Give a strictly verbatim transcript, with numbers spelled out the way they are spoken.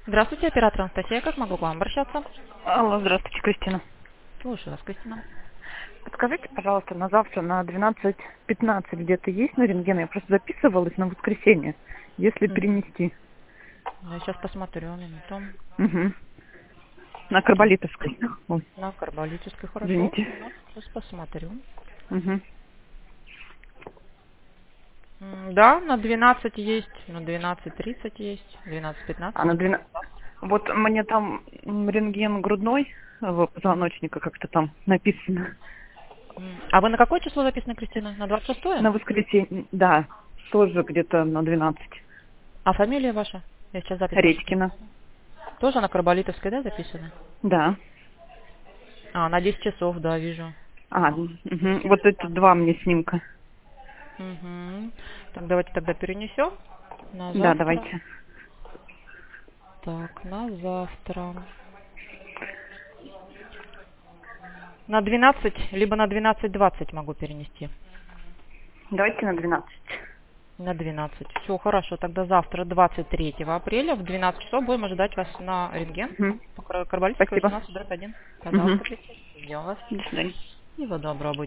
Здравствуйте, оператор Анастасия. Как могу к вам обращаться? Алло, здравствуйте, Кристина. Слушаю вас, Кристина. Подскажите, пожалуйста, на завтра на двенадцать пятнадцать где-то есть на рентген? Я просто записывалась на воскресенье, если Мгм. перенести. Я сейчас посмотрю минуту. Угу. На Карболитовской. Ой, На карболической, хорошо. извините. Сейчас посмотрю. Угу. М, Да, на двенадцать есть, на двенадцать тридцать есть, двенадцать А пятнадцать. на двенадцать... Вот мне там м, рентген грудной э, позвоночника как-то там написано. М, А вы на какое число записаны, Кристина? На двадцать шестое? На воскресенье, да, тоже где-то на двенадцать. А фамилия ваша? Я сейчас запись вашу Редькина. записала. Тоже на Карболитовской, да, записана? Да. А, на десять часов, да, вижу. А, угу. Вот это два мне снимка. Угу. Так, давайте тогда перенесем на Да, завтра. давайте. Так, на завтра. На двенадцать, либо на двенадцать двадцать могу перенести. Давайте на двенадцать. На двенадцать. Все, хорошо. Тогда завтра, двадцать третьего апреля, в двенадцать часов будем ожидать вас на рентген. Угу. По Кар- Карболитовской Спасибо. восемнадцать дробь один. Угу. Пожалуйста, Кристина. Ждем вас. До свидания. Всего доброго.